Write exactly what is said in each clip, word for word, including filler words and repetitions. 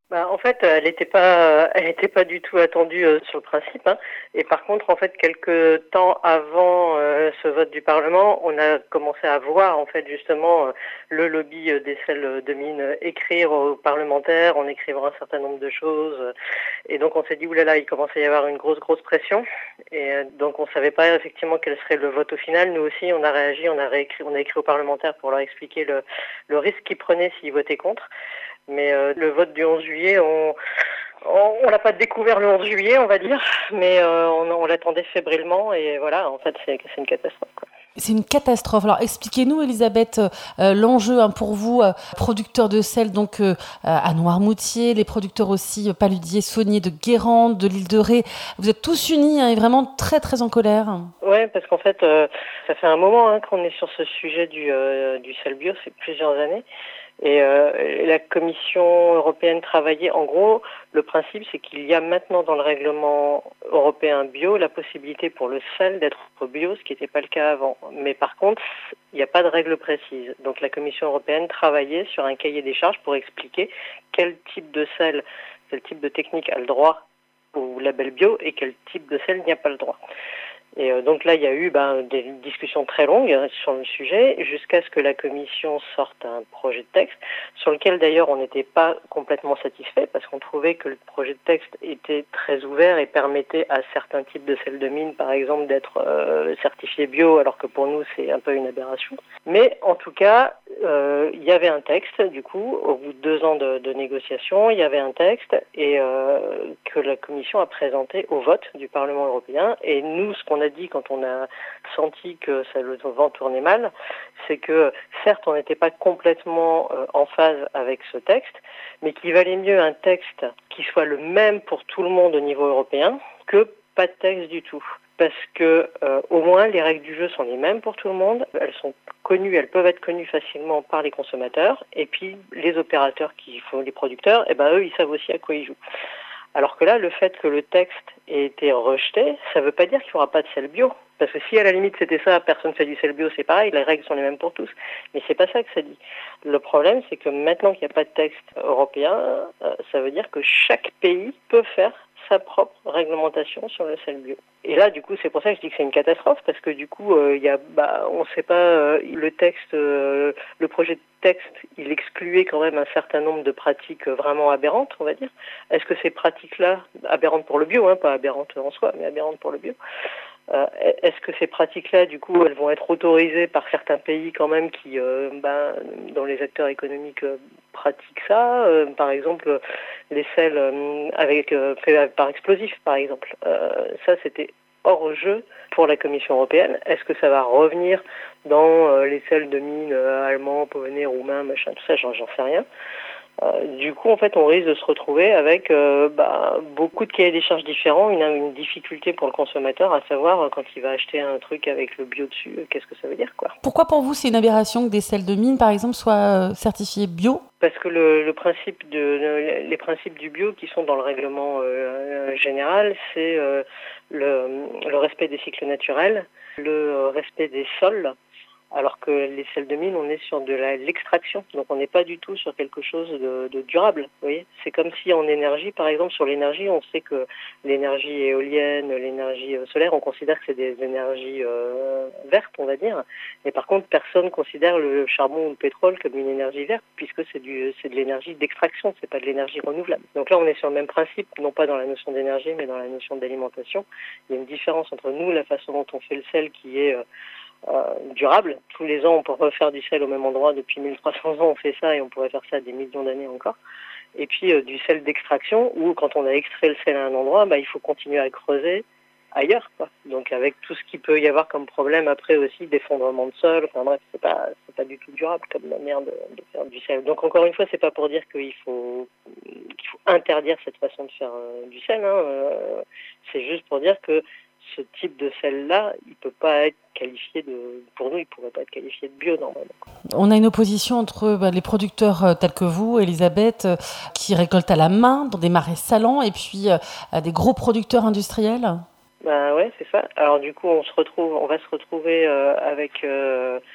Bah, en fait, elle n'était pas, elle était pas du tout attendue euh, sur le principe, hein. Et par contre, en fait, quelques temps avant euh, ce vote du Parlement, on a commencé à voir, en fait, justement, euh, le lobby euh, des sels de mine euh, écrire aux parlementaires en écrivant un certain nombre de choses. euh, Et donc, on s'est dit, oulala, il commençait à y avoir une grosse, grosse pression. Et euh, donc, on savait pas effectivement quel serait le vote au final. Nous aussi, on a réagi, on a réécrit, on a écrit aux parlementaires pour leur expliquer le, le risque qu'ils prenaient s'ils votaient contre. Mais euh, le vote du onze juillet, on on, on l'a pas découvert le onze juillet, on va dire, mais euh, on, on l'attendait fébrilement et voilà, en fait, c'est, c'est une catastrophe, quoi. C'est une catastrophe. Alors expliquez-nous, Elisabeth, euh, l'enjeu hein, pour vous, euh, producteurs de sel donc euh, à Noirmoutier, les producteurs aussi euh, Paludier, Saunier, de Guérande, de l'île de Ré. Vous êtes tous unis hein, et vraiment très très en colère. Ouais, parce qu'en fait, euh, ça fait un moment hein, qu'on est sur ce sujet du, euh, du sel bio, c'est plusieurs années. Et euh, la Commission européenne travaillait, en gros, le principe c'est qu'il y a maintenant dans le règlement européen bio la possibilité pour le sel d'être bio, ce qui n'était pas le cas avant. Mais par contre, il n'y a pas de règle précise. Donc la Commission européenne travaillait sur un cahier des charges pour expliquer quel type de sel, quel type de technique a le droit au label bio et quel type de sel n'y a pas le droit. Et euh, donc là, il y a eu ben, des discussions très longues hein, sur le sujet, jusqu'à ce que la Commission sorte un projet de texte, sur lequel d'ailleurs on n'était pas complètement satisfait, parce qu'on trouvait que le projet de texte était très ouvert et permettait à certains types de sel de mine, par exemple, d'être euh, certifiés bio, alors que pour nous c'est un peu une aberration. Mais en tout cas, euh, il y avait un texte, du coup, au bout de deux ans de, de négociations, il y avait un texte et euh, que la Commission a présenté au vote du Parlement européen. Et nous, ce qu'on a dit quand on a senti que ça, le vent tournait mal, c'est que certes, on n'était pas complètement euh, en phase avec ce texte, mais qu'il valait mieux un texte qui soit le même pour tout le monde au niveau européen que pas de texte du tout. Parce que euh, au moins les règles du jeu sont les mêmes pour tout le monde, elles sont connues, elles peuvent être connues facilement par les consommateurs, et puis les opérateurs qui font les producteurs, eh ben eux ils savent aussi à quoi ils jouent. Alors que là, le fait que le texte ait été rejeté, ça ne veut pas dire qu'il n'y aura pas de sel bio. Parce que si à la limite c'était ça, personne ne fait du sel bio, c'est pareil, les règles sont les mêmes pour tous. Mais c'est pas ça que ça dit. Le problème, c'est que maintenant qu'il n'y a pas de texte européen, ça veut dire que chaque pays peut faire sa propre réglementation sur le sel bio. Et là, du coup, c'est pour ça que je dis que c'est une catastrophe, parce que du coup, euh, y a, bah, on ne sait pas, euh, le texte, euh, le projet de texte, il excluait quand même un certain nombre de pratiques vraiment aberrantes, on va dire. Est-ce que ces pratiques-là, aberrantes pour le bio, hein, pas aberrantes en soi, mais aberrantes pour le bio, euh, est-ce que ces pratiques-là, du coup, elles vont être autorisées par certains pays quand même qui, euh, ben, dont les acteurs économiques euh, pratiquent ça, euh, par exemple les sels euh, avec euh, faits par explosifs, par exemple. Euh, ça, c'était hors jeu pour la Commission européenne. Est-ce que ça va revenir dans euh, les sels de mine euh, allemands, polonais, roumains, machin, tout ça, j'en, j'en sais rien. Euh, du coup, en fait, on risque de se retrouver avec euh, bah, beaucoup de cahiers des charges différents, une, une difficulté pour le consommateur à savoir euh, quand il va acheter un truc avec le bio dessus, euh, qu'est-ce que ça veut dire, quoi. Pourquoi pour vous c'est une aberration que des sels de mine, par exemple, soient euh, certifiés bio ? Parce que le, le principe de, le, les principes du bio qui sont dans le règlement euh, général, c'est euh, le, le respect des cycles naturels, le respect des sols. Alors que les sels de mine, on est sur de la, l'extraction, donc on n'est pas du tout sur quelque chose de, de durable. Vous voyez, c'est comme si en énergie, par exemple, sur l'énergie, on sait que l'énergie éolienne, l'énergie solaire, on considère que c'est des énergies euh, vertes, on va dire. Mais par contre, personne considère le charbon ou le pétrole comme une énergie verte, puisque c'est du, c'est de l'énergie d'extraction, c'est pas de l'énergie renouvelable. Donc là, on est sur le même principe, non pas dans la notion d'énergie, mais dans la notion d'alimentation. Il y a une différence entre nous, la façon dont on fait le sel, qui est euh, Euh, durable. Tous les ans, on peut refaire du sel au même endroit. Depuis mille trois cents ans, on fait ça et on pourrait faire ça des millions d'années encore. Et puis euh, du sel d'extraction, où quand on a extrait le sel à un endroit, bah, il faut continuer à creuser ailleurs, quoi. Donc avec tout ce qu'il peut y avoir comme problème après aussi, d'effondrement de sol, enfin bref, c'est pas, c'est pas du tout durable comme manière de, de faire du sel. Donc encore une fois, c'est pas pour dire qu'il faut, qu'il faut interdire cette façon de faire euh, du sel, hein. Euh, c'est juste pour dire que ce type de sel-là, il peut pas être qualifié de, pour nous, il pourrait pas être qualifié de bio normalement. On a une opposition entre bah, les producteurs euh, tels que vous, Elisabeth, euh, qui récoltent à la main dans des marais salants, et puis euh, des gros producteurs industriels. Bah ouais, c'est ça. Alors du coup, on se retrouve, on va se retrouver euh, avec euh,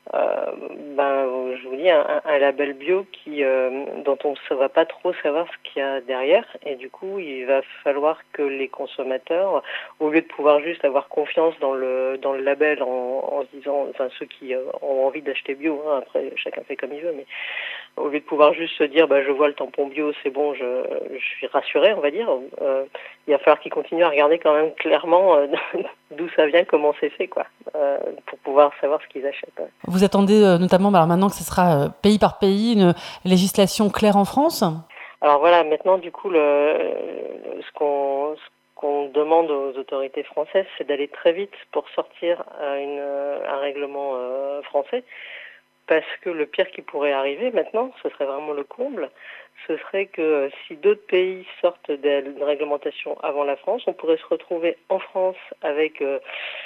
euh, ben, je vous dis, un, un label bio qui, euh, dont on ne va pas trop savoir ce qu'il y a derrière. Et du coup, il va falloir que les consommateurs, au lieu de pouvoir juste avoir confiance dans le, dans le label en, en se disant, enfin ceux qui euh, ont envie d'acheter bio, hein, après chacun fait comme il veut, mais au lieu de pouvoir juste se dire, bah, je vois le tampon bio, c'est bon, je, je suis rassuré, on va dire, euh, il va falloir qu'ils continuent à regarder quand même clairement euh, d'où ça vient, comment c'est fait, quoi, euh, pour pouvoir savoir ce qu'ils achètent. Ouais. Vous attendez euh, notamment, bah, alors maintenant que ce sera euh, pays par pays, une législation claire en France ? Alors voilà, maintenant du coup, le, ce qu'on ce qu'on demande aux autorités françaises, c'est d'aller très vite pour sortir à une, un règlement euh, français, parce que le pire qui pourrait arriver maintenant, ce serait vraiment le comble, ce serait que si d'autres pays sortent d'une réglementation avant la France, on pourrait se retrouver en France avec euh,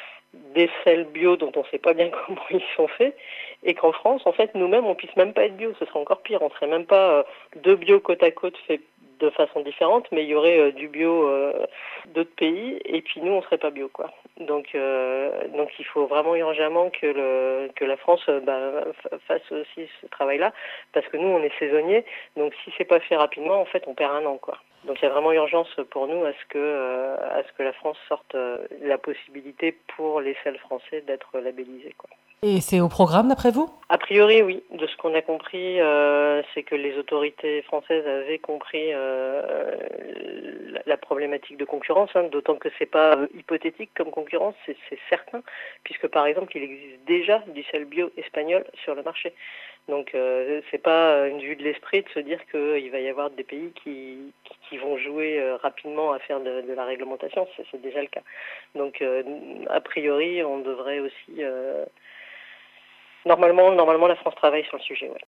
des sels bio dont on ne sait pas bien comment ils sont faits, et qu'en France, en fait, nous-mêmes, on puisse même pas être bio. Ce serait encore pire. On serait même pas euh, deux bio côte à côte faits de façon différente, mais il y aurait euh, du bio euh, d'autres pays, et puis nous, on serait pas bio, quoi. Donc, euh, donc il faut vraiment urgemment que le que la France euh, bah, fasse aussi ce travail-là, parce que nous, on est saisonniers. Donc, si c'est pas fait rapidement, en fait, on perd un an, quoi. Donc il y a vraiment urgence pour nous à ce que euh, à ce que la France sorte euh, la possibilité pour les sels français d'être labellisés, quoi. Et c'est au programme d'après vous ? A priori, oui. De ce qu'on a compris, euh, c'est que les autorités françaises avaient compris euh, la, la problématique de concurrence, hein, d'autant que c'est pas euh, hypothétique comme concurrence, c'est, c'est certain, puisque par exemple, il existe déjà du sel bio espagnol sur le marché. Donc, euh, c'est pas une vue de l'esprit de se dire qu'il va y avoir des pays qui, qui, qui vont jouer euh, rapidement à faire de, de la réglementation, c'est, c'est déjà le cas. Donc, euh, a priori, on devrait aussi... Euh, Normalement, normalement, la France travaille sur le sujet, ouais.